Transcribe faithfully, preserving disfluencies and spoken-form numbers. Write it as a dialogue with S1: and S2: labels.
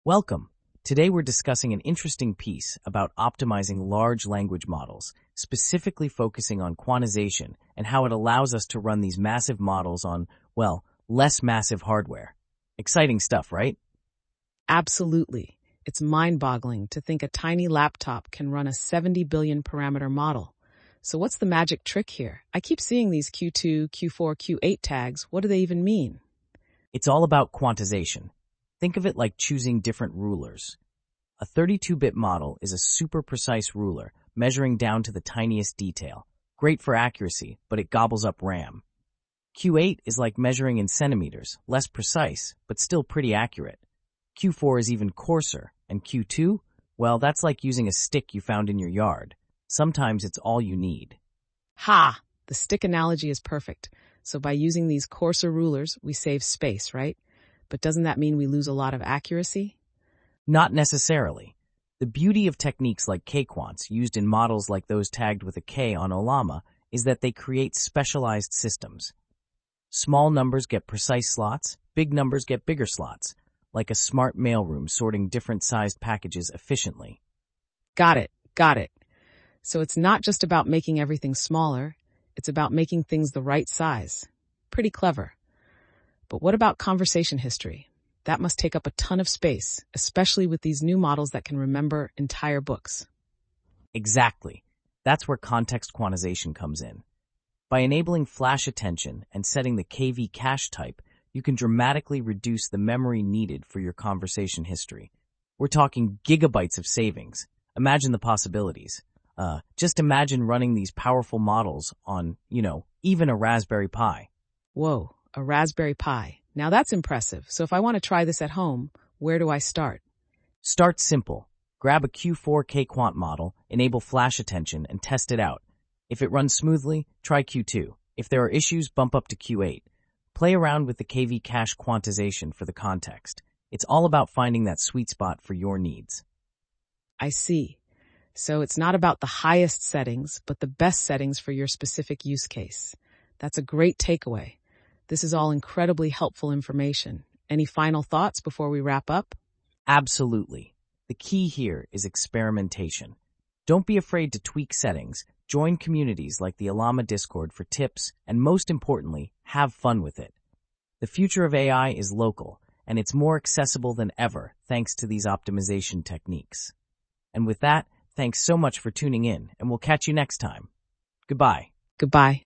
S1: Welcome. Today we're discussing an interesting piece about optimizing large language models, specifically focusing on quantization and how it allows us to run these massive models on, well, less massive hardware. Exciting stuff, right?
S2: Absolutely. It's mind-boggling to think a tiny laptop can run a seventy billion parameter model. So what's the magic trick here? I keep seeing these Q two, Q four, Q eight tags. What do they even mean?
S1: It's all about quantization. Think of it like choosing different rulers. A thirty-two bit model is a super precise ruler, measuring down to the tiniest detail. Great for accuracy, but it gobbles up RAM. Q eight is like measuring in centimeters, less precise, but still pretty accurate. Q four is even coarser, and Q two? Well, that's like using a stick you found in your yard. Sometimes it's all you need.
S2: Ha! The stick analogy is perfect. So by using these coarser rulers, we save space, right? But doesn't that mean we lose a lot of accuracy?
S1: Not necessarily. The beauty of techniques like K-quants used in models like those tagged with a K on Ollama is that they create specialized systems. Small numbers get precise slots, big numbers get bigger slots, like a smart mailroom sorting different sized packages efficiently.
S2: Got it, got it. So it's not just about making everything smaller, it's about making things the right size. Pretty clever. But what about conversation history? That must take up a ton of space, especially with these new models that can remember entire books.
S1: Exactly. That's where context quantization comes in. By enabling flash attention and setting the K V cache type, you can dramatically reduce the memory needed for your conversation history. We're talking gigabytes of savings. Imagine the possibilities. Uh, just imagine running these powerful models on, you know, even a Raspberry Pi.
S2: Whoa, a Raspberry Pi. Now that's impressive. So if I want to try this at home, where do I start?
S1: Start simple. Grab a Q four K-quant model, enable flash attention, and test it out. If it runs smoothly, try Q two. If there are issues, bump up to Q eight. Play around with the K V cache quantization for the context. It's all about finding that sweet spot for your needs.
S2: I see. So it's not about the highest settings, but the best settings for your specific use case. That's a great takeaway. This is all incredibly helpful information. Any final thoughts before we wrap up?
S1: Absolutely. The key here is experimentation. Don't be afraid to tweak settings, join communities like the Ollama Discord for tips, and most importantly, have fun with it. The future of A I is local, and it's more accessible than ever thanks to these optimization techniques. And with that, thanks so much for tuning in, and we'll catch you next time. Goodbye.
S2: Goodbye.